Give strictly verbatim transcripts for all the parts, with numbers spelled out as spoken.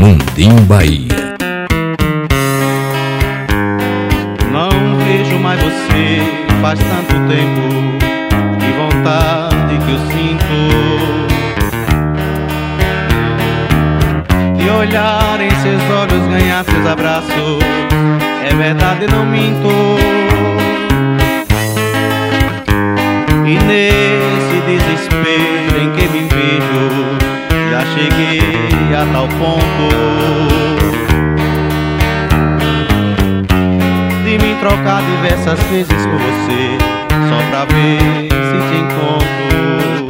Mundim Bahia. Não vejo mais você, faz tanto tempo, que vontade que eu sinto de olhar em seus olhos, ganhar seus abraços. É verdade, não minto. E nesse desespero em que me vejo, já cheguei a tal ponto de me trocar diversas vezes por você, só pra ver se te encontro.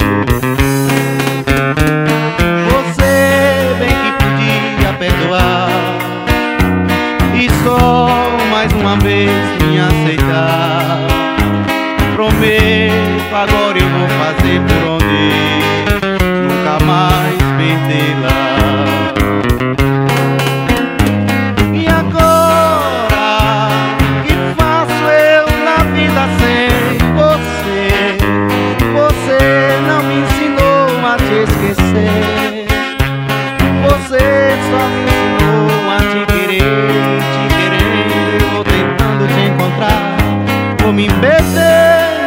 Você bem que podia perdoar e só mais uma vez me aceitar. Prometo, agora eu vou fazer por onde nunca mais perdê-la. E agora, que faço eu na vida sem você? Você não me ensinou a te esquecer. Você só me ensinou a te querer, te querer. Eu vou tentando te encontrar, vou me perder,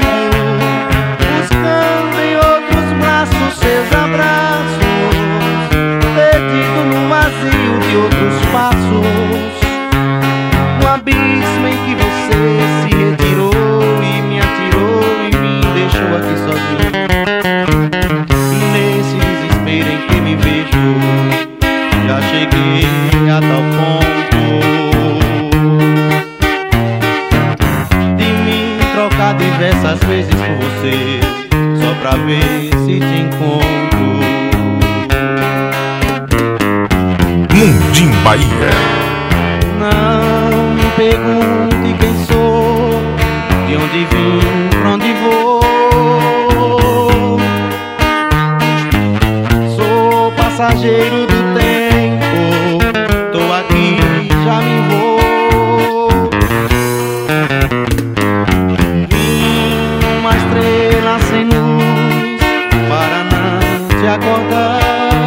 seus abraços, perdido no vazio de outros passos, no abismo em que você se retirou e me atirou e me deixou aqui sozinho. E nesse desespero em que me vejo, já cheguei a tal ponto de me trocar diversas vezes por você, só pra ver se te encontro. Mundim Bahia. Não me pergunte quem sou, de onde vim, pra onde vou. Sou passageiro do tempo, tô aqui, já me vou. Vim uma estrela sem luz para não te acordar.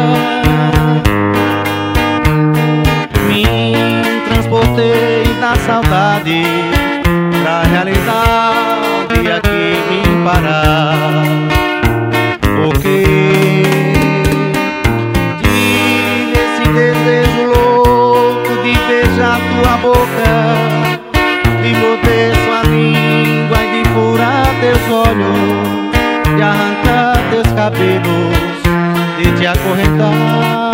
Me transportei da saudade pra realidade aqui vim parar. Porque tive esse desejo louco de beijar tua boca, de morder sua língua e de furar teus olhos, de arrancar teus cabelos, de te acorrentar.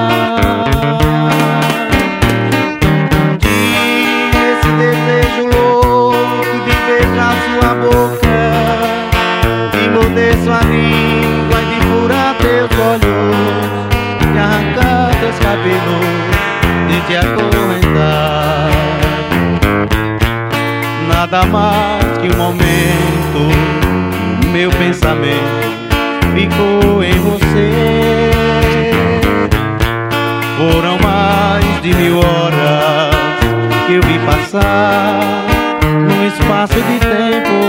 Tive esse desejo louco de beijar sua boca, de morder sua língua e de furar teus olhos, de arrancar teus cabelos, de te acorrentar. Nada mais que um momento, meu pensamento ficou em você. Foram mais de mil horas que eu vi passar num espaço de tempo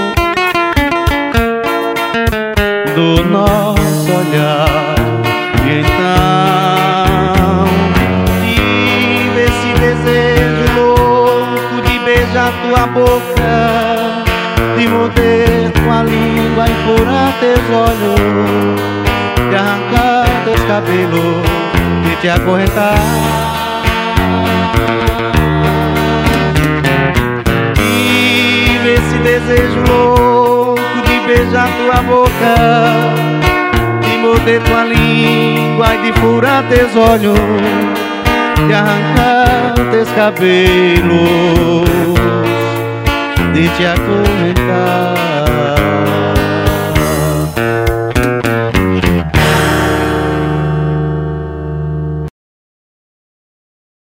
do nosso olhar. E então tive esse desejo louco de beijar tua boca, de morder tua língua e furar teus olhos, de arrancar teus cabelos, de te acorrentar. Tive esse desejo louco de beijar tua boca, de morder tua língua e de furar teus olhos, de arrancar teus cabelos, de te acorrentar.